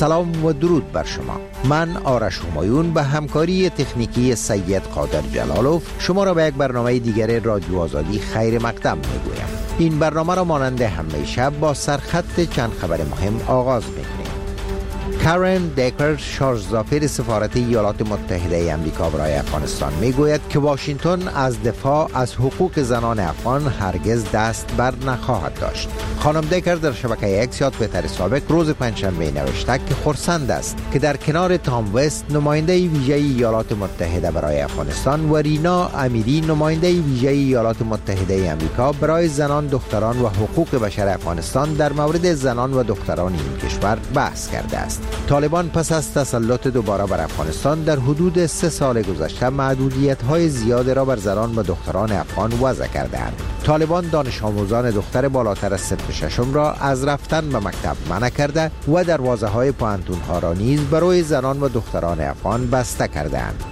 سلام و درود بر شما. من آرش همایون به همکاری تکنیکی سید قادر جلالوف شما را به یک برنامه دیگر رادیو آزادی خیر مقدم میگویم. این برنامه را مانند همیشه با سرخط چند خبر مهم آغاز میکنیم. کارن دیکر، شارژ-ظافر سفارت ایالات متحده آمریکا برای افغانستان میگوید که واشنگتن از دفاع از حقوق زنان افغان هرگز دست بر نخواهد داشت. خانم دیکر در شبکه اکس یا توییتر سابق روز پنجشنبه نوشته که خرسند است که در کنار تام وست نماینده ویژه ایالات متحده برای افغانستان و رینا امیری نماینده ویژه ایالات متحده آمریکا برای زنان، دختران و حقوق بشر افغانستان در مورد زنان و دختران این کشور بحث کرده است. طالبان پس از تسلط دوباره بر افغانستان در حدود 3 سال گذشته محدودیت‌های زیاد را بر زنان و دختران افغان وضع کرده‌اند. طالبان دانش آموزان دختر بالاتر از صنف ششم را از رفتن به مکتب منع کرده و دروازه‌های پوهنتون‌ها را نیز برای زنان و دختران افغان بسته کرده‌اند.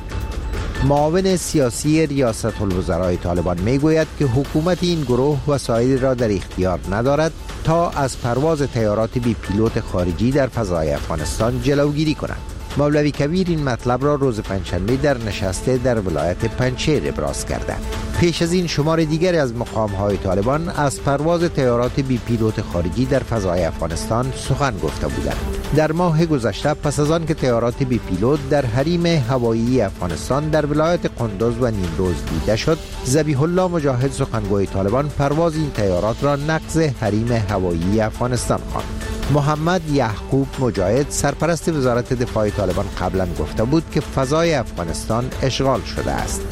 معاون سیاسی ریاست الوزرای طالبان میگوید که حکومت این گروه وسایل را در اختیار ندارد تا از پرواز طیارات بی پیلوت خارجی در فضای افغانستان جلوگیری کند. مولوی کبیر این مطلب را روز پنجشنبه در نشسته در ولایت پنجشیر ابراز کرده. پیش از این شمار دیگری از مقام‌های طالبان از پرواز طیارات بی پیلوت خارجی در فضای افغانستان سخن گفته بودند. در ماه گذشته پس از آن که طیارات بی پیلوت در حریم هوایی افغانستان در ولایت قندوز و نیمروز دیده شد، ذبیح الله مجاهد سخنگوی طالبان پرواز این طیارات را نقض حریم هوایی افغانستان خواند. محمد یعقوب مجاهد سرپرست وزارت دفاع طالبان قبلا گفته بود که فضای افغانستان اشغال شده است.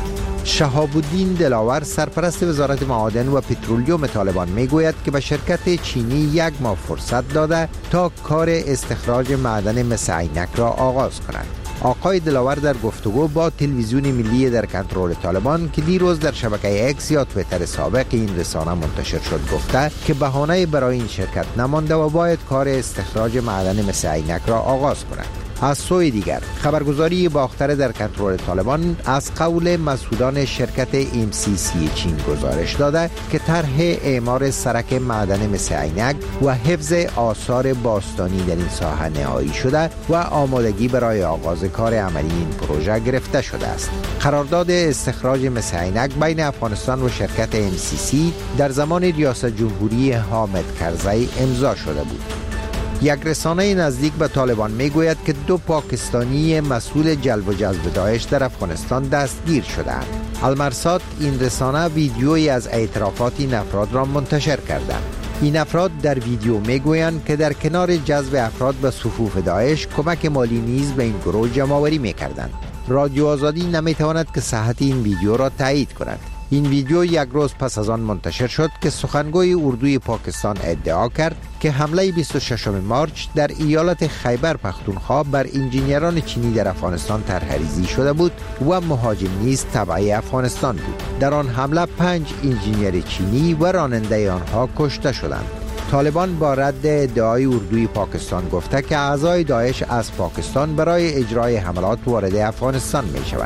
شهاب الدین دلاور سرپرست وزارت معادن و پترولیوم طالبان میگوید که به شرکت چینی 1 ماه فرصت داده تا کار استخراج معدن مس عینک را آغاز کنند. آقای دلاور در گفتگو با تلویزیون ملی در کنترل طالبان که دیروز در شبکه اکس یا توییتر سابق این رسانه منتشر شد گفته که بهانه برای این شرکت نمانده و باید کار استخراج معدن مس عینک را آغاز کنند. از سوی دیگر خبرگزاری باختر در کنترل طالبان از قول مسئولان شرکت MCC چین گزارش داده که طرح اعمار سرک معدن مس عینک و حفظ آثار باستانی در این ساحه نهایی شده و آمادگی برای آغاز کار عملی این پروژه گرفته شده است. قرارداد استخراج مس عینک بین افغانستان و شرکت MCC در زمان ریاست جمهوری حامد کرزی امضا شده بود. یک رسانه نزدیک به طالبان میگوید که 2 پاکستانی مسئول جلب و جذب داعش در افغانستان دستگیر شدند. المرصاد این رسانه ویدیویی از اعترافات این افراد را منتشر کردند. این افراد در ویدیو میگویند که در کنار جذب افراد به صفوف داعش کمک مالی نیز به این گروه جمع‌آوری میکردند. رادیو آزادی نمیتواند که صحت این ویدیو را تایید کند. این ویدیو 1 روز پس از آن منتشر شد که سخنگوی اردوی پاکستان ادعا کرد که حمله 26 مارچ در ایالت خیبر پختونخوا بر انجینران چینی در افغانستان طرح‌ریزی شده بود و مهاجم نیز تبع افغانستان بود. در آن حمله 5 انجینر چینی و راننده آنها کشته شدند. طالبان با رد ادعای اردوی پاکستان گفته که اعضای داعش از پاکستان برای اجرای حملات وارد افغانستان می شوند.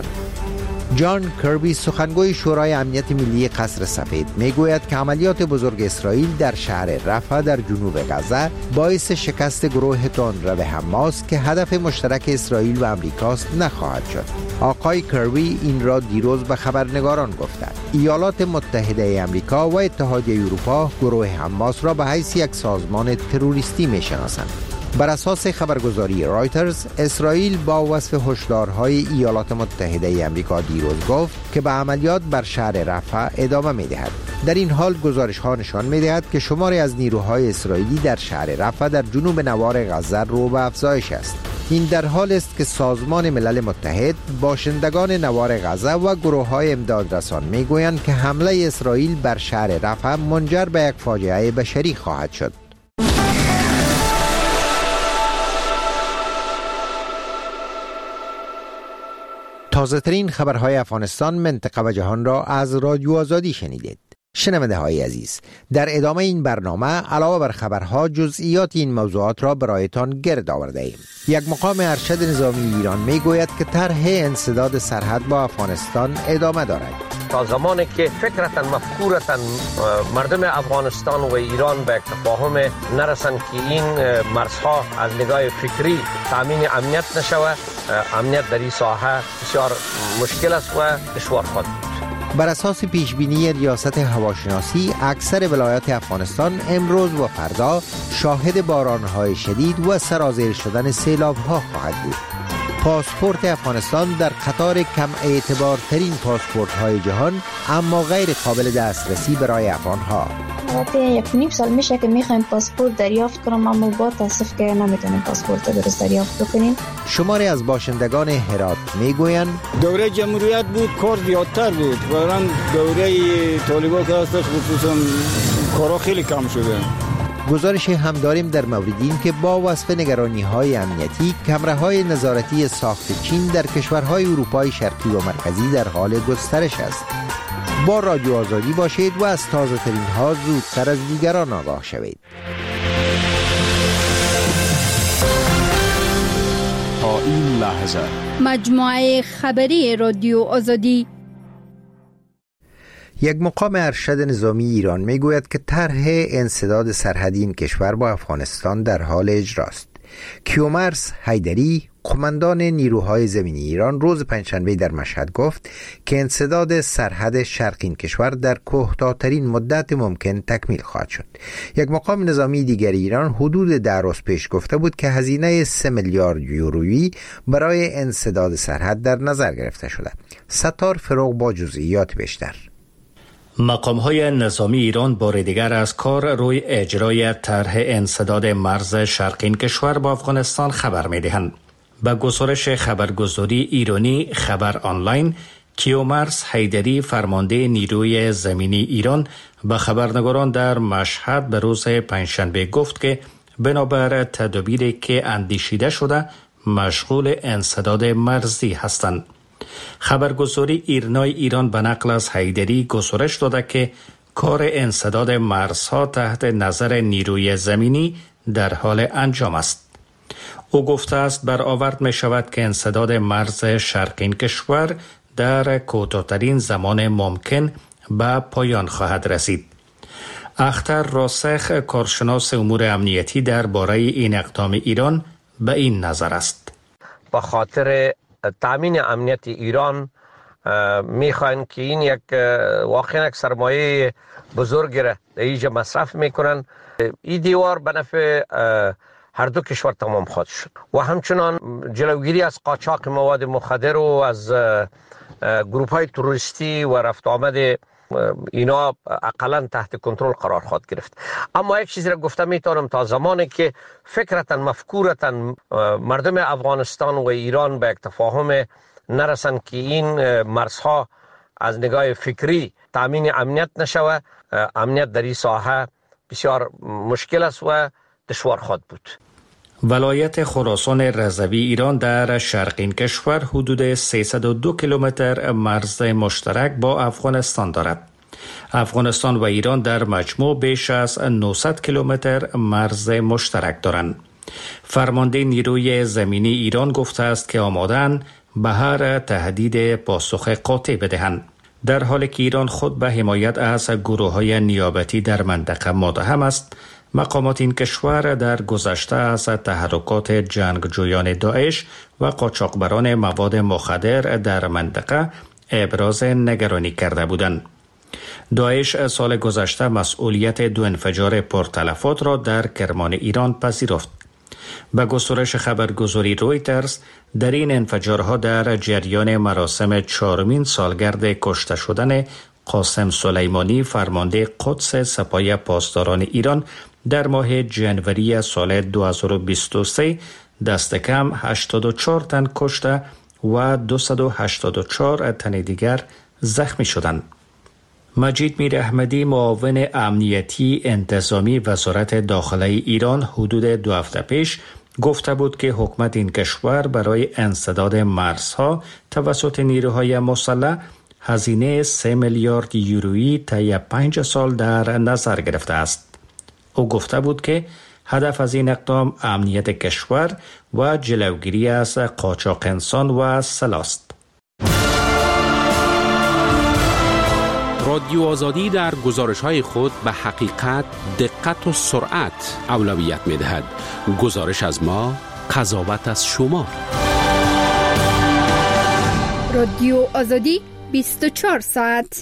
جان کربی سخنگوی شورای امنیت ملی قصر سفید میگوید که عملیات بزرگ اسرائیل در شهر رفح در جنوب غزه باعث شکست گروه تندرو حماس که هدف مشترک اسرائیل و امریکاست نخواهد شد. آقای کربی این را دیروز به خبرنگاران گفته. ایالات متحده آمریکا و اتحادیه اروپا گروه حماس را به حیث یک سازمان تروریستی میشناسند. بر اساس خبرگزاری رایترز، اسرائیل با وصف هشدارهای ایالات متحده آمریکا دیروز گفت که به عملیات بر شهر رفح ادامه می‌دهد. در این حال گزارش‌ها نشان می‌دهد که شماری از نیروهای اسرائیلی در شهر رفح در جنوب نوار غزه رو به افزایش است. این در حال است که سازمان ملل متحد، باشندگان نوار غزه و گروه‌های امدادرسان می‌گویند که حمله اسرائیل بر شهر رفح منجر به یک فاجعه بشری خواهد شد. تازه ترین خبرهای افغانستان، منطقه و جهان را از رادیو آزادی شنیدید. شنونده های عزیز، در ادامه این برنامه علاوه بر خبرها جزئیات این موضوعات را برایتان گرد آورده ایم. یک مقام ارشد نظامی ایران می گوید که طرح انسداد سرحد با افغانستان ادامه دارد. تا زمانی که فکرتاً مفکورتاً مردم افغانستان و ایران به تفاهم نرسند که این مرزها از نگاه فکری تامین امنیت نشود، امنیت در این ساحه بسیار مشکل است و دشوار خواهد بود. بر اساس پیشبینی ریاست هواشناسی، اکثر ولایات افغانستان امروز و فردا شاهد بارانهای شدید و سرازیر شدن سیلاب‌ها خواهد بود. پاسپورت افغانستان در قطار کم اعتبارترین پاسپورت‌های جهان، اما غیر قابل دسترسی برای افغان‌ها. البته 1.5 سال میشه که میخوایم پاسپورت دریافت کنم، اما با تاسف که نمیتونیم پاسپورت درست دریافت بکنیم. شماری از باشندگان هرات میگویند دوره جمهوریت بود کار زیادتر بود، الان دوره طالبان که هستش خصوصا کارا خیلی کم شده. گزارش هم داریم در مورد این که با وصف نگرانی‌های امنیتی، کمره‌های نظارتی ساخت چین در کشورهای اروپای شرقی و مرکزی در حال گسترش است. با رادیو آزادی باشید و از تازه‌ترین ها زودتر از دیگران آگاه شوید. تا این لحظه مجموعه خبری رادیو آزادی. یک مقام ارشد نظامی ایران میگوید که طرح انسداد سرحدی این کشور با افغانستان در حال اجراست. کیومرث حیدری، قماندان نیروهای زمینی ایران، روز پنجشنبه در مشهد گفت که انسداد سرحد شرق این کشور در کوتاه‌ترین مدت ممکن تکمیل خواهد شد. یک مقام نظامی دیگر ایران حدود 10 روز پیش گفته بود که هزینه 3 میلیارد یورویی برای انسداد سرحد در نظر گرفته شده. ستار فروغ با جزئیات بیشتر. مقام‌های نظامی ایران بار دیگر از کار روی اجرای طرح انسداد مرز شرقی کشور با افغانستان خبر می‌دهند. با گزارش خبرگزاری ایرانی خبر آنلاین، کیومرث حیدری، فرمانده نیروی زمینی ایران، به خبرنگاران در مشهد به روز پنجشنبه گفت که بنابر تدابیری که اندیشیده شده مشغول انسداد مرزی هستند. خبرگزاری ایرنای ایران به نقل از حیدری گزارش داده که کار انسداد مرزها تحت نظر نیروی زمینی در حال انجام است. او گفته است برآورد می شود که انسداد مرز شرقی کشور در کوتاه‌ترین زمان ممکن به پایان خواهد رسید. اختر راسخ، کارشناس امور امنیتی، درباره این اقدام ایران به این نظر است: با خاطر تامین امنیت ایران میخواین که این یک واقعا یک سرمایه بزرگی را در اینجا مصرف میکنن. این دیوار به نفع هر دو کشور تمام خواهد شد و همچنان جلوگیری از قاچاق مواد مخدر و از گروپ های تروریستی و رفت آمد اینا اقلا تحت کنترل قرار خواهد گرفت. اما یک چیزی را گفته میتونم، تا زمانی که فکرتاً مفکورتاً مردم افغانستان و ایران به یک تفاهم نرسند که این مرزها از نگاه فکری تامین امنیت نشود، امنیت در این ساحه بسیار مشکل است و دشوار خواهد بود. ولایت خراسان رضوی ایران در شرقین کشور حدود 302 کیلومتر مرز مشترک با افغانستان دارد. افغانستان و ایران در مجموع بیش از 900 کیلومتر مرز مشترک دارند. فرمانده نیروی زمینی ایران گفته است که آماده‌اند به هر تهدید پاسخ قاطع بدهند. در حالی که ایران خود به حمایت از گروه‌های نیابتی در منطقه متهم است، مقامات این کشور در گذشته از تحرکات جنگجویان داعش و قاچاقبران مواد مخدر در منطقه ابراز نگرانی کرده بودند. داعش سال گذشته مسئولیت 2 انفجار پرتلفات را در کرمان ایران پذیرفت. به گزارش خبرگزاری رویترز، در این انفجارها در جریان مراسم 4مین سالگرد کشته شدن قاسم سلیمانی، فرمانده قدس سپاه پاسداران ایران، در ماه ژانویه سال 2023 دست کم 84 تن کشته و 284 تن دیگر زخمی شدند. مجید میر احمدی، معاون امنیتی انتظامی وزارت داخله ایران، حدود 2 هفته پیش گفته بود که حکومت این کشور برای انسداد مرزها توسط نیروهای مسلح هزینه 3 میلیارد یورویی طی 5 سال در نظر گرفته است. او گفته بود که هدف از این اقدام امنیت کشور و جلوگیری از قاچاق انسان و سلاح است. رادیو آزادی در گزارش‌های خود به حقیقت، دقت و سرعت اولویت می‌دهد. گزارش از ما، قضاوت از شما. رادیو آزادی 24 ساعت.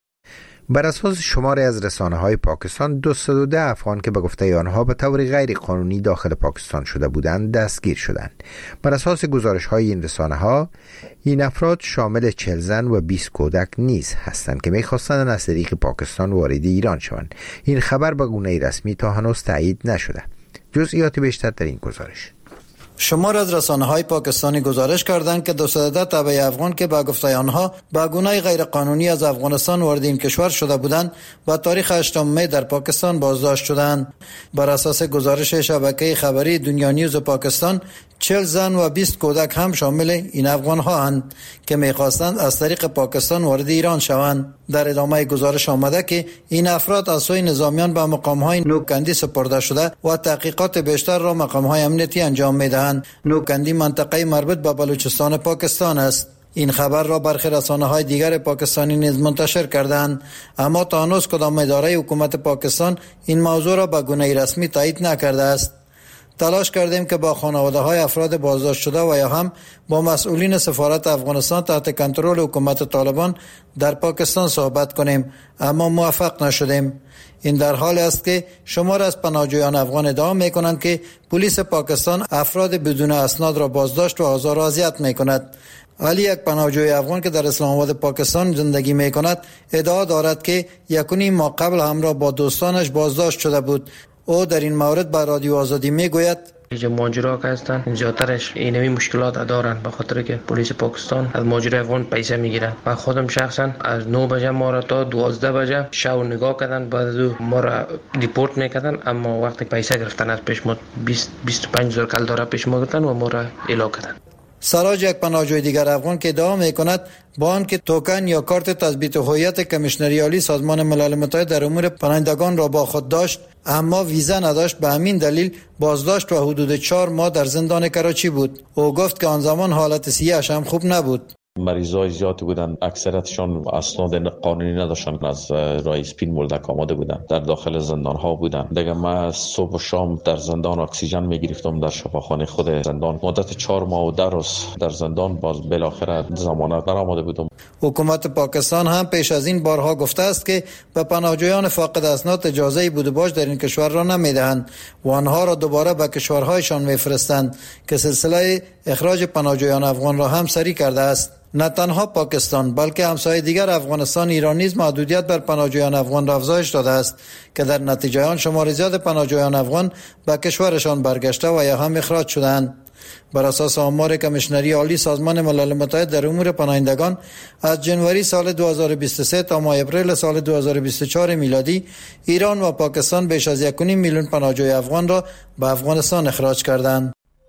بر اساس شماری از رسانه‌های پاکستان 210 افغان که به گفته آنها به طور غیر قانونی داخل پاکستان شده بودند دستگیر شدند. بر اساس گزارش‌های این رسانه‌ها این افراد شامل 40 زن و 20 کودک نیز هستند که می‌خواستند از طریق پاکستان وارد ایران شوند. این خبر به گونه رسمی تا هنوز تایید نشده. جزئیات بیشتر در این گزارش. شمار از رسانه‌های پاکستانی گزارش کردند که 210 تبع افغان که به گفته آنها به گونه غیر قانونی از افغانستان وارد این کشور شده بودند و تاریخ 8 می در پاکستان بازداشت شدند. بر اساس گزارش شبکه خبری دنیا نیوز پاکستان 40 زن و 20 کودک هم شامل این افغان‌ها هستند که می‌خواستند از طریق پاکستان وارد ایران شوند. در ادامه گزارش آمده که این افراد از سوی نظامیان به مقام‌های نوکندی سپرده شده و تحقیقات بیشتر را مقام‌های امنیتی انجام می‌دهند. نوکندی منطقه مربوط به بلوچستان پاکستان است. این خبر را برخی رسانه‌های دیگر پاکستانی نیز منتشر کردند، اما تا هنوز کدام اداره حکومت پاکستان این موضوع را به گونه رسمی تایید نکرده است. تلاش کردیم که با خانواده‌های افراد بازداشت شده و یا هم با مسئولین سفارت افغانستان تحت کنترل حکومت طالبان در پاکستان صحبت کنیم، اما موفق نشدیم. این در حالی است که شمار از پناهجویان افغان ادعا می‌کنند که پلیس پاکستان افراد بدون اسناد را بازداشت و آزار و اذیت می‌کند. ولی یک پناهجوی افغان که در اسلام آباد پاکستان زندگی می‌کند ادعا دارد که 1.5 ماه قبل همراه با دوستانش بازداشت شده بود. او در این مورد به رادیو آزادی میگوید اینجا ماجرا که هستن زیادترش اینمی مشکلات دارن به خاطر که پلیس پاکستان از ماجرای افغان پیسه میگیرن و خودم شخصا از 9 بجه ما را تا 12 بجه شب نگاه کردن، بعد ما را دیپورت میکردن، اما وقتی پیسه گرفتن از پیش ما 25,000 کل داره پیش ما گرفتن و ما را اعلام کردن. سراج یک پناهجوی دیگر افغان که ادعا میکند با آنکه توکن یا کارت تثبیت هویت کمیشنری عالی سازمان ملل متحد در امور پناهندگان را با خود داشت اما ویزا نداشت، به همین دلیل بازداشت و حدود 4 ماه در زندان کراچی بود. او گفت که آن زمان حالت صحیحش هم خوب نبود. مریضای زیادی بودن، اکثرتشان اسناد قانونی نداشتن، از رای سپین مولدک آماده بودن، در داخل زندان ها بودن. دیگه من صبح و شام در زندان اکسیژن میگرفتم در شفاخانه خود زندان. مدت 4 ماه و 10 روز در زندان، باز بالاخره ضمانت برآمده بودم. حکومت پاکستان هم پیش از این بارها گفته است که به پناهجویان فاقد اسناد اجازه بود و باش در این کشور را نمیدهند و آنها را دوباره به کشورهایشان میفرستند که سلسله اخراج پناهجویان افغان را هم سری کرده است. نه تنها پاکستان بلکه همسایه دیگر افغانستان، ایران نیز محدودیت بر پناهجویان افغان را افزایش داده است که در نتیجه آن شمار زیاد پناهجویان افغان به کشورشان برگشته و یا هم اخراج شدند. بر اساس آمار کمیشنری عالی سازمان ملل متحد در امور پناهندگان از جنوری سال 2023 تا ماه اپریل سال 2024 میلادی ایران و پاکستان بیش از 1.5 میلیون پناهجوی افغان را به افغانستان اخراج کردند.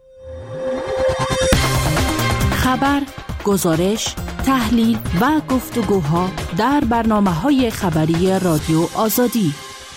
خبر، گزارش، تحلیل و گفتگوها در برنامه‌های خبری رادیو آزادی.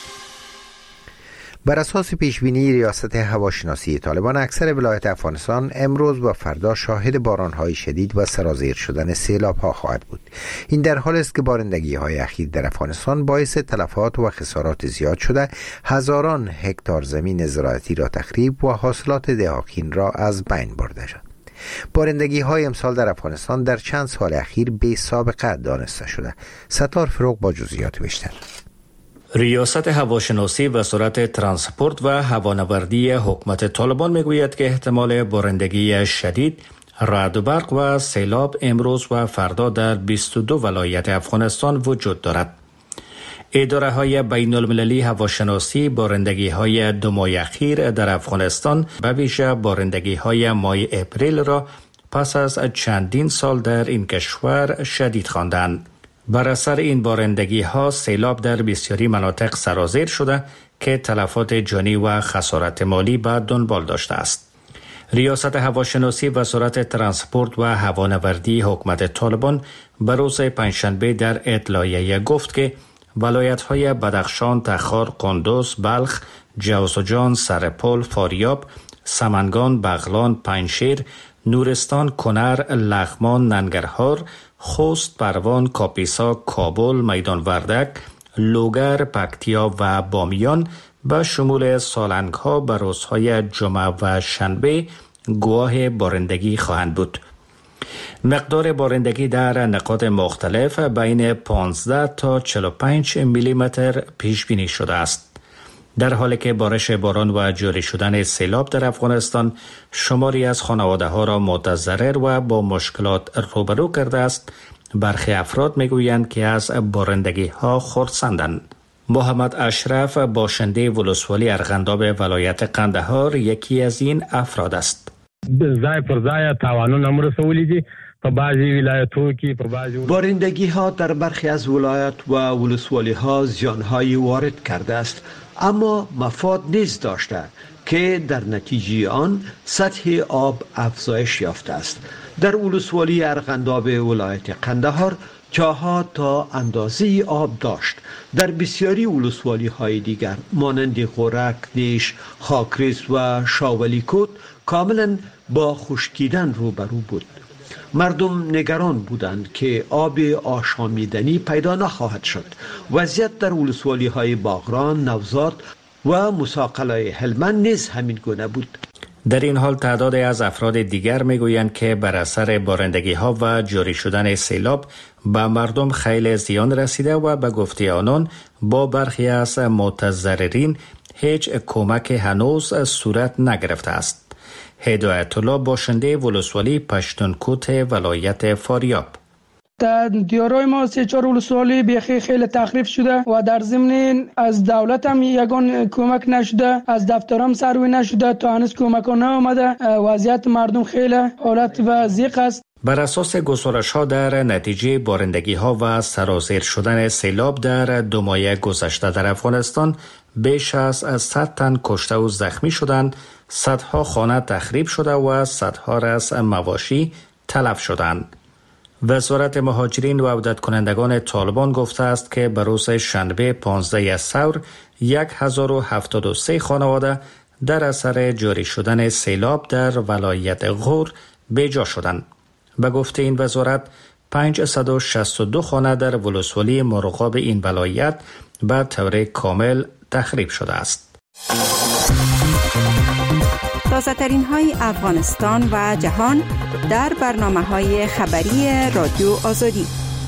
بر اساس پیشبینی ریاست هواشناسی طالبان، اکثر ولایت افغانستان امروز و فردا شاهد باران‌های شدید و سرازیر شدن سیلاب‌ها خواهد بود. این در حالی است که بارندگی‌های اخیر در افغانستان باعث تلفات و خسارات زیاد شده، هزاران هکتار زمین زراعتی را تخریب و حاصلات دهاقین را از بین برده شد. بارندگی‌های امسال در افغانستان در چند سال اخیر بی سابقه دانسته شده. ستار فروغ با جزئیات بیشتر. ریاست هواشناسی و سرعت ترانسپورت و هوانوردی حکومت طالبان میگوید که احتمال بارندگی شدید، رعد و برق و سیلاب امروز و فردا در 22 ولایت افغانستان وجود دارد. اداره های بین المللی هواشناسی بارندگی های 2 ماه اخیر در افغانستان به ویژه بارندگی های ماه اپریل را پس از چندین سال در این کشور شدید خواندند. بر اثر این بارندگی ها سیلاب در بسیاری مناطق سرازیر شده که تلفات جانی و خسارت مالی به دنبال داشته است. ریاست هواشناسی و سرعت ترانسپورت و هوانوردی حکومت طالبان به روز پنجشنبه در اطلاعیه گفت که ولایت‌های بدخشان، تخار، قندوز، بلخ، جوزجان، سرپل، فاریاب، سمنگان، بغلان، پنجشیر، نورستان، کنر، لغمان، ننگرهار، خوست، پروان، کاپیسا، کابل، میدان وردک، لوگر، پکتیا و بامیان به شمول سالنگ ها به روزهای جمعه و شنبه گواه بارندگی خواهند بود. مقدار بارندگی در نقاط مختلف بین 15 تا 45 میلی متر پیش بینی شده است. در حالی که بارش باران و جاری شدن سیلاب در افغانستان شماری از خانواده ها را متضرر و با مشکلات روبرو کرده است، برخی افراد میگویند که از بارندگی ها خرسندند. محمد اشرف، باشنده ولسوالی ارغنداب ولایت قندهار، یکی از این افراد است. ځای پر ځای تاوانونه مرسولی دي په بعضی ولایتونو کې په بعضی بارندگی ها در برخی از ولایت و ولسوالی ها زیانهایی وارد کرده است، اما مفاد نیز داشته که در نتیجه آن سطح آب افزایش یافته است. در ولسوالی ارغنداب ولایت قندهار چاه‌ها تا اندازه آب داشت. در بسیاری ولسوالی های دیگر مانند غورک، نیش، خاکریز و شاولیکوت کاملا با خشکیدن روبرو بود. مردم نگران بودند که آب آشامیدنی پیدا نخواهد شد. وضعیت در ولسوالی های باغران، نوزاد و مساقلای هلمند نیز همین گونه بود. در این حال تعدادی از افراد دیگر میگویند که بر اثر بارندگی ها و جاری شدن سیلاب به مردم خیلی زیان رسیده و به گفته آنان با برخی از متضررین هیچ کمک هنوز صورت نگرفته است. هدایت الله، باشنده ولسوالی پشتونکوت ولایت فاریاب: در دیارای ما 3-4 ولسوالی بیخی خیلی تخریب شده و در ضمن از دولت هم یگان کمک نشده، از دفترم سروی نشده، تا هنوز کمک ها نآمده. وضعیت مردم خیلی حالت وضیق است. بر اساس گزارش ها در نتیجه بارندگی ها و سرازیر شدن سیلاب در 2 ماه گذشته در افغانستان بیش از 100 تن کشته و زخمی شدند، صدها خانه تخریب شده و صدها رأس مواشی تلف شدند. وزارت مهاجرین و عودت کنندگان طالبان گفته است که به روز شنبه 15 ثور 1073 خانواده در اثر جاری شدن سیلاب در ولایت غور بیجا شدند. به گفته این وزارت 562 خانه در ولسوالی مرغاب این ولایت به طور کامل تخریب شده است. تازه ترین های افغانستان و جهان در برنامه های خبری رادیو آزادی.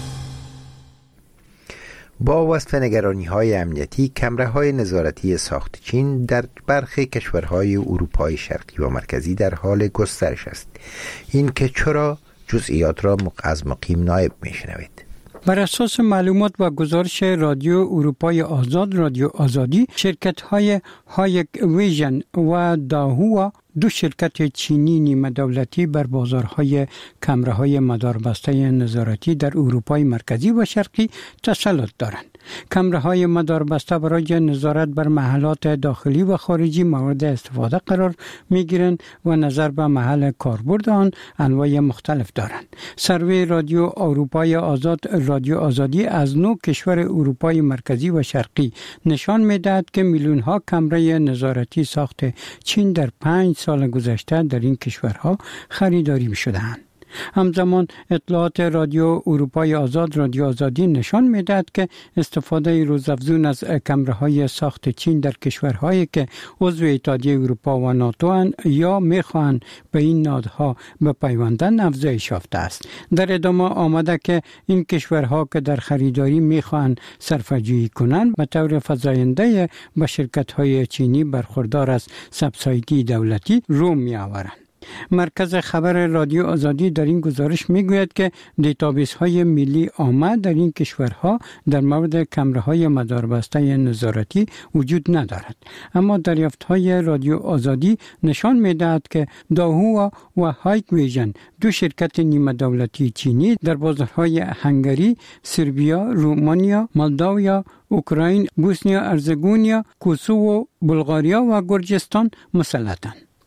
با وصف نگرانی‌های امنیتی، کمره‌های نظارتی ساخت چین در برخی کشورهای اروپای شرقی و مرکزی در حال گسترش است. این که چرا، جزئیات را از مقیم نایب می‌شنوید. بر اساس معلومات و گزارش رادیو اروپای آزاد، رادیو آزادی، شرکت‌های هایک ویژن و داهوا، 2 شرکت چینی نیمه دولتی بر بازارهای کمره‌های مداربسته نظارتی در اروپای مرکزی و شرقی تسلط دارند. کمره‌های مداربسته برای نظارت بر محلات داخلی و خارجی مورد استفاده قرار می‌گیرند و نظر به محل کاربرد آن انواع مختلف دارند. سروی رادیو اروپای آزاد، رادیو آزادی از 9 کشور اروپای مرکزی و شرقی نشان می‌دهد که میلیون‌ها کمره نظارتی ساخت چین در 5 سال گذشته در این کشورها خریداری می‌شدند. همزمان اطلاعات رادیو اروپای آزاد، رادیو آزادی نشان می‌دهد که استفاده روزافزون از کمره‌های ساخت چین در کشورهایی که عضو اتحادیه اروپا و ناتو اند یا می‌خواهند به این نهادها بپیوندند افزایش یافته است. در ادامه آمده که این کشورها که در خریداری می‌خواهند صرفه‌جویی کنند به طور فزاینده به شرکت‌های چینی برخوردار از سبسایدی دولتی رو می‌آورند. مرکز خبر رادیو آزادی در این گزارش میگوید که دیتابیس های ملی عامه در این کشورها در مورد کمره‌های مداربسته نظارتی وجود ندارد، اما دریافت های رادیو آزادی نشان میدهد که داهوا و هایک ویژن، 2 شرکت نیمه دولتی چینی، در بازارهای هنگری، سربیا، رومانیا، مولداویا، اوکراین، بوسنیا ارزگونیا، کوسوو، بلغاریا و گرجستان مسلطند.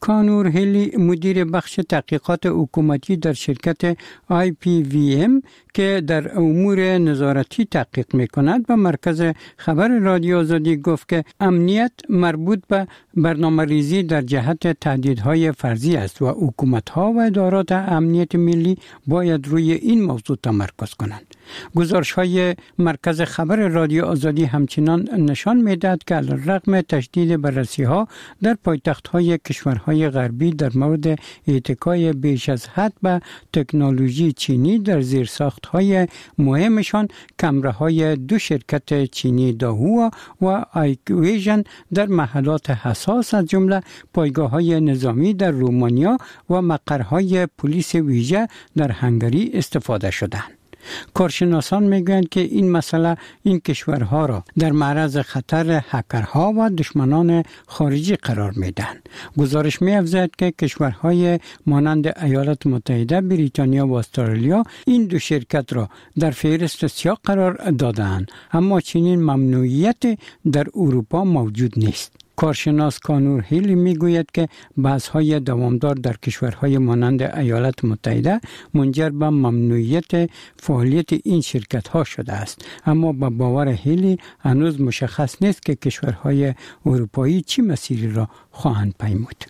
کانور هیلی مدیر بخش تحقیقات حکومتی در شرکت IPVM که در امور نظارتی تحقیق می‌کند به مرکز خبر رادیو آزادی گفت که امنیت مربوط به برنامه‌ریزی در جهت تهدیدهای فرضی است و حکومت‌ها و ادارات امنیت ملی باید روی این موضوع تمرکز کنند. گزارش‌های مرکز خبر رادیو آزادی همچنان نشان می‌دهد که علیرغم تشدید بررسی‌ها در پایتخت‌های کشورهای غربی در مورد اتکای بیش از حد به تکنولوژی چینی در زیرساخت‌های مهمشان، کمره‌های دو شرکت چینی داهوا و آیکویژن در محلات حساس از جمله پایگاه‌های نظامی در رومانیا و مقرهای پلیس ویژه در هنگری استفاده شدند. کارشناسان میگویند که این مسئله این کشورها را در معرض خطر هکرها و دشمنان خارجی قرار میدهند. گزارش می‌افزاید که کشورهای مانند ایالات متحده، بریتانیا و استرالیا این دو شرکت را در فهرست سیاه قرار دادند، اما چنین ممنوعیت در اروپا موجود نیست. کارشناس کانور هیلی میگوید که بحث‌های دوامدار در کشورهای مانند ایالات متحده منجر به ممنوعیت فعالیت این شرکت‌ها شده است، اما با باور هیلی هنوز مشخص نیست که کشورهای اروپایی چه مسیری را خواهند پیمود.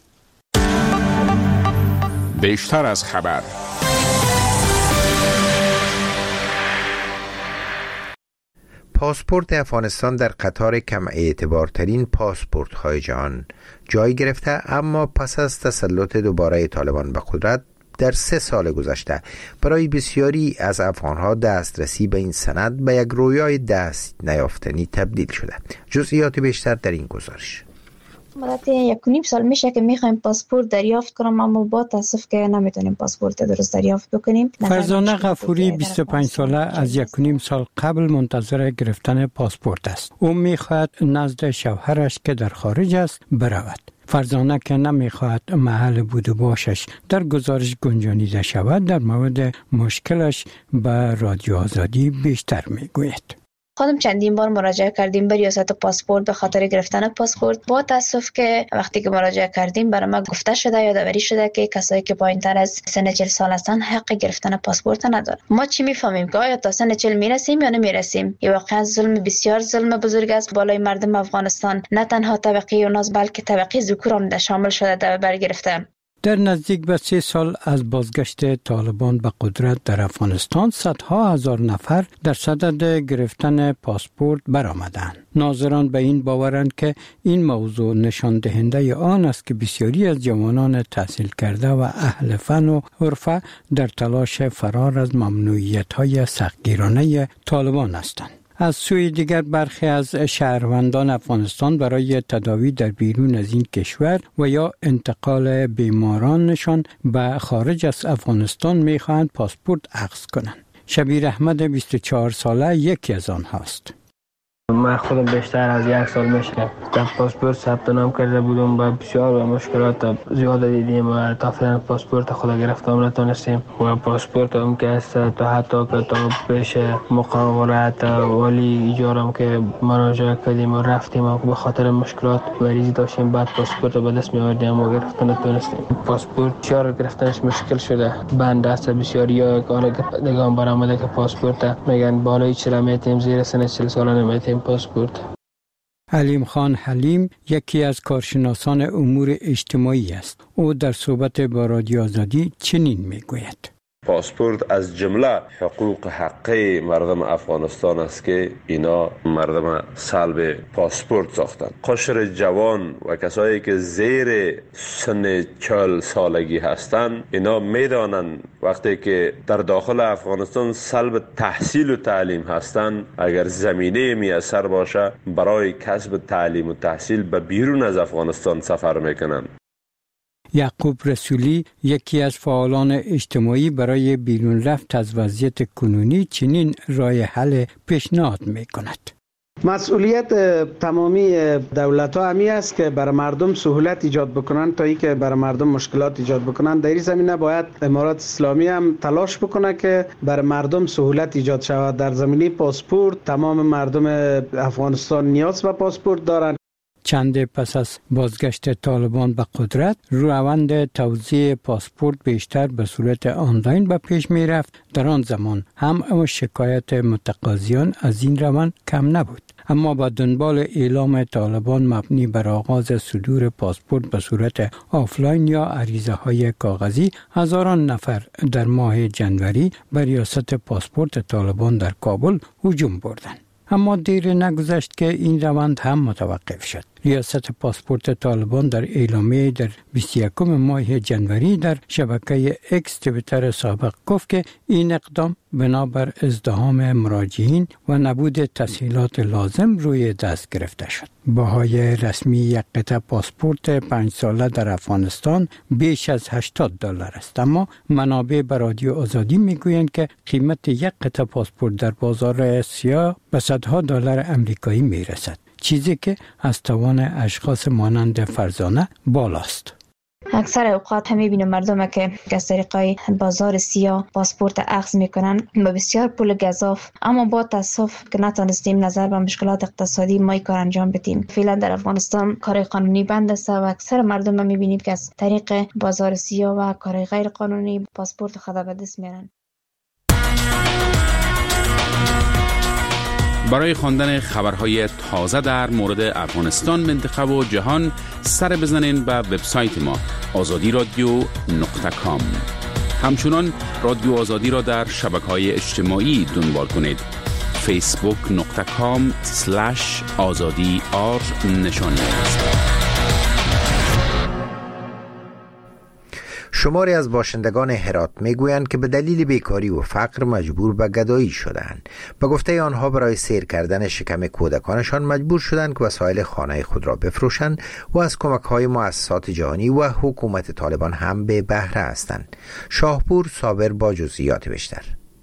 بیشتر از خبر. پاسپورت افغانستان در قطار کم اعتبارترین پاسپورت های جهان جای گرفته، اما پس از تسلط دوباره طالبان به قدرت در 3 سال گذشته برای بسیاری از افغانها دسترسی به این سند به یک رویای دست نیافتنی تبدیل شده. جزئیات بیشتر در این گزارش. مدت 1.5 سال میشه که میخوایم پاسپورت دریافت کنم، اما با تاسف که نمیتونیم پاسپورت درست دریافت بکنیم. فرزانه غفوری 25 ساله از 1.5 سال قبل منتظر گرفتن پاسپورت است. او میخواهد نزد شوهرش که در خارج است برود. فرزانه که نمیخواهد محل بود و باشش در گزارش گنجانیده شود، در مورد مشکلش به رادیو آزادی بیشتر میگوید. خودم چندین بار مراجعه کردیم به ریاست پاسپورت به خاطر گرفتن پاسپورت. با تاسف که وقتی که مراجعه کردیم برای ما گفته شده، یادآوری شده که کسایی که پایین‌تر از سن 40 سال هستن حق گرفتن پاسپورت ندارن. ما چی میفهمیم که آیا تا سن 40 میرسیم یا نمیرسیم؟ این واقعا ظلم، بسیار ظلم بزرگ است بالای مردم افغانستان. نه تنها طبقه یوناس بلکه طبقه ذکور هم شامل شده در بر گرفتن. در نزدیک به 3 سال از بازگشت طالبان به قدرت در افغانستان، صدها هزار نفر در صدد گرفتن پاسپورت برآمدند. ناظران به این باورند که این موضوع نشان دهنده آن است که بسیاری از جوانان تحصیل کرده و اهل فن و حرفه در تلاش فرار از ممنوعیت‌های سختگیرانه طالبان هستند. از سوی دیگر برخی از شهروندان افغانستان برای تداوی در بیرون از این کشور و یا انتقال بیمارانشان به خارج از افغانستان می‌خواهند پاسپورت اخذ کنند. شبیر احمد 24 ساله یکی از آنهاست. من خودم بیشتر از 1 سال میشه در پاسپورت ثبت نام کرده بودم و بسیار مشکلات زیاد دیدیم و تا فعلا پاسپورت خود گرفتم نتونستیم و پاسپورت هم که است تا حتی که تا پیش مقام ولایت والی اجارم که مراجعه کردیم و رفتیم و به خاطر مشکلات مریضی داشتیم، بعد پاسپورت به دست می‌آوردیم و گرفتن نتونستیم. پاسپورت بسیار گرفتنش مشکل شده، بند است بسیاری ها که نگام برآمده که پاسپورت میگن بالای 40 میتیم، زیر سن 40 سال نمیتیم پاسپورت. علیم خان حلیم یکی از کارشناسان امور اجتماعی است. او در صحبت با رادیو آزادی چنین میگوید: پاسپورت از جمله حقوق حقی مردم افغانستان است که اینا مردم سلب پاسپورت ساختن. قشر جوان و کسایی که زیر سن 40 سالگی هستند اینا میدانن وقتی که در داخل افغانستان سلب تحصیل و تعلیم هستند، اگر زمینه میسر باشه برای کسب تعلیم و تحصیل به بیرون از افغانستان سفر میکنن. یعقوب رسولی یکی از فعالان اجتماعی برای بیرون رفت از وضعیت کنونی چنین راه حل پیشنهاد می‌کند. مسئولیت تمامی دولت‌ها همی است که برای مردم سهولت ایجاد بکنن تا اینکه برای مردم مشکلات ایجاد بکنن. در این زمینه باید امارات اسلامی هم تلاش بکنه که برای مردم سهولت ایجاد شود. در زمینه پاسپورت تمام مردم افغانستان نیاز به پاسپورت دارند. چند پس از بازگشت طالبان به قدرت، روند توزیع پاسپورت بیشتر به صورت آنلاین به پیش می رفت. در آن زمان هم شکایت متقاضیان از این روند کم نبود. اما با دنبال اعلام طالبان مبنی بر آغاز صدور پاسپورت به صورت آفلاین یا عریضه های کاغذی، هزاران نفر در ماه جنوری بر ریاست پاسپورت طالبان در کابل هجوم بردند. اما دیر نگذشت که این روند هم متوقف شد. ریاست پاسپورت طالبان در اعلامیه در 21 ماه جنوری در شبکه اکس توییتر سابق گفت که این اقدام بنابر ازدحام مراجعین و نبود تسهیلات لازم روی دست گرفته شد. بهای رسمی یک قطعه پاسپورت 5 ساله در افغانستان بیش از $80 است، اما منابع به رادیو آزادی میگویند که قیمت یک قطعه پاسپورت در بازار سیاه به صدها دلار امریکایی میرسد، چیزی که از توان اشخاص مانند فرزانه بالاست. اکثر اوقات هم می‌بینیم مردم که از طریقای بازار سیاه پاسپورت اخذ میکنن با بسیار پول گزاف، اما با تاسف که نتونستیم نظر به مشکلات اقتصادی ما کار انجام بدیم. فعلا در افغانستان کار قانونی بند است و اکثر مردم هم می‌بینیم که از طریق بازار سیاه و کار غیر قانونی پاسپورت خود به دست میارن. برای خواندن خبرهای تازه در مورد افغانستان، منطقه و جهان سر بزنین به وبسایت ما azadi.radio.com. همچنان رادیو آزادی را در شبکه‌های اجتماعی دنبال کنید. facebook.com/azadi_r نشانی است. شماری از باشندگان هرات میگویند که به دلیل بیکاری و فقر مجبور به گدایی شدند. به گفته آنها برای سیر کردن شکم کودکانشان مجبور شدند که وسایل خانه خود را بفروشند و از کمک‌های مؤسسات جهانی و حکومت طالبان هم به بهره هستند. شاهپور صابر با جزئیات بیشتر.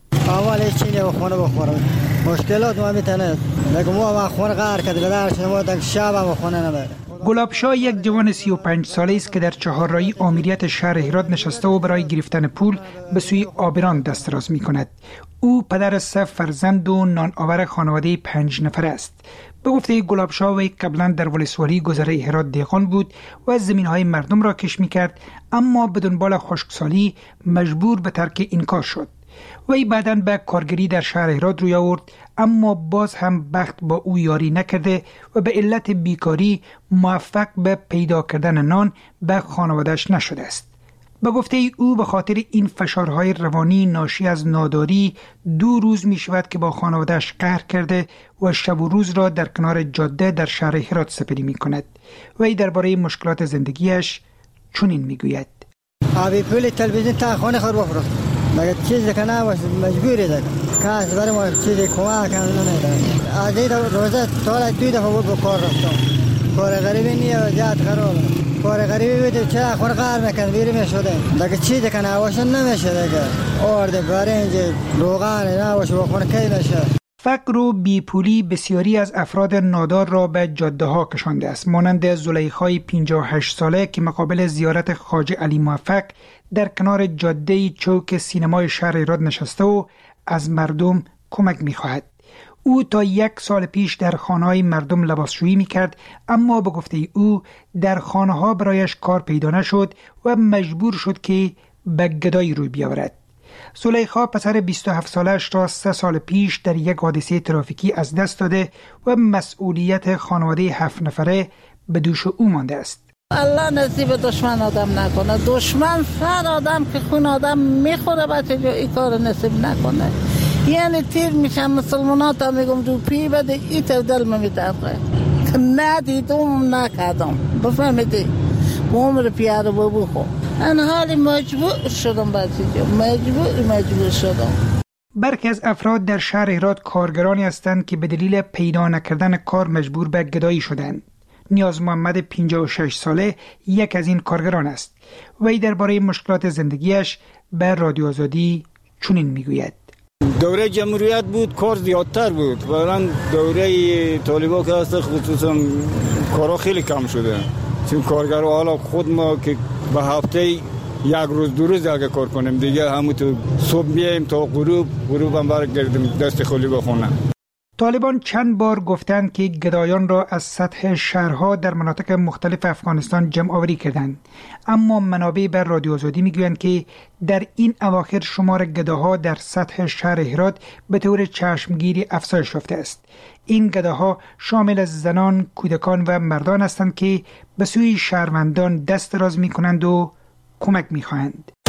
اول چینه و خونه بخورم مشکلات ما میتونه نگم ما خونه قهر کرد لدار شما دک شب و خونه نبره. گلابشاه یک جوان 35 ساله است که در چهارراهی آمریت شهر هرات نشسته و برای گرفتن پول به سوی آبران دست دراز می‌کند. او پدر 3 فرزند و نان آور خانواده 5 نفره است. به گفته گلابشاه وی قبلا در ولسوالی گذره هرات دیقان بود و زمین‌های مردم را کش می‌کرد، اما به دنبال خشکسالی مجبور به ترک این کار شد. وی بعداً به کارگری در شهر هرات روی آورد، اما باز هم بخت با او یاری نکرده و به علت بیکاری موفق به پیدا کردن نان به خانواده‌اش نشده است. به گفته او به خاطر این فشارهای روانی ناشی از ناداری 2 روز می شود که با خانواده‌اش قهر کرده و شب و روز را در کنار جاده در شهر هرات سپری می کند. وی درباره مشکلات زندگیش چنین می گوید: آبی پول تلویزیون تا خانه خود بفروخت. مگر چیزی که نباشه مجبوری ده کاش برای ما چیزی کمک کنه نمیده. از این روزه تا 2 دفعه به کار رفتم. کار غریبی نیه زیاد خرابه. کار غریبی بود چه خور قهر میکنه بیرون شده. دیگه چیزی که نباشه نمیشه دیگه. آرد برنج روغن نباشه بخونه کی میشه. فقر و بیپولی بسیاری از افراد نادار را به جاده ها کشانده است، مانند زلیخای 58 ساله که مقابل زیارت خواجه علی موفق در کنار جاده چوک سینمای شهر هرات نشسته و از مردم کمک می‌خواهد. او تا 1 سال پیش در خانه‌های مردم لباسشویی می‌کرد، اما به گفته او در خانه‌ها برایش کار پیدا نشد و مجبور شد که به گدایی روی بیاورد. زلیخا پسر 27 سالش را 3 سال پیش در یک حادثه ترافیکی از دست داده و مسئولیت خانواده 7 نفره به دوش او مانده است. الله نصیب دشمن آدم نکنه. دشمن سر آدم که خون آدم میخوره بچه جو این کار نصیب نکنه. یعنی تیر میشم مسلمانات تا میگم جو پی بده ای تو دل میدرقه که ندیدم نکردم. بفهمیدی عمر پیار بابو خو ان حالی مجبور شدم بچه جو مجبور شدم. برخی از افراد در شهر هرات کارگرانی هستند که به دلیل پیدا نکردن کار مجبور به گدایی شدند. نیاز محمد 56 ساله یک از این کارگران است. وی درباره مشکلات زندگیش به رادیو آزادی چنین میگوید: دوره جمهوریت بود کار زیادتر بود، ولی دوره طالبان که هست خصوصا کارا خیلی کم شده. چون کارگرها حالا خود ما که به هفته 1 روز 2 روز اگه کار کنیم دیگه همون تو صبح میایم تا غروب هم برگردیم دست خالی بخونم. طالبان چند بار گفتند که گدایان را از سطح شهرها در مناطق مختلف افغانستان جمع آوری کردند، اما منابع بر رادیو آزادی میگویند که در این اواخر شمار گداها در سطح شهر هرات به طور چشمگیری افزایش یافته است. این گداها شامل از زنان، کودکان و مردان هستند که به سوی شهروندان دست دراز می‌کنند و کمک می‌خواهند.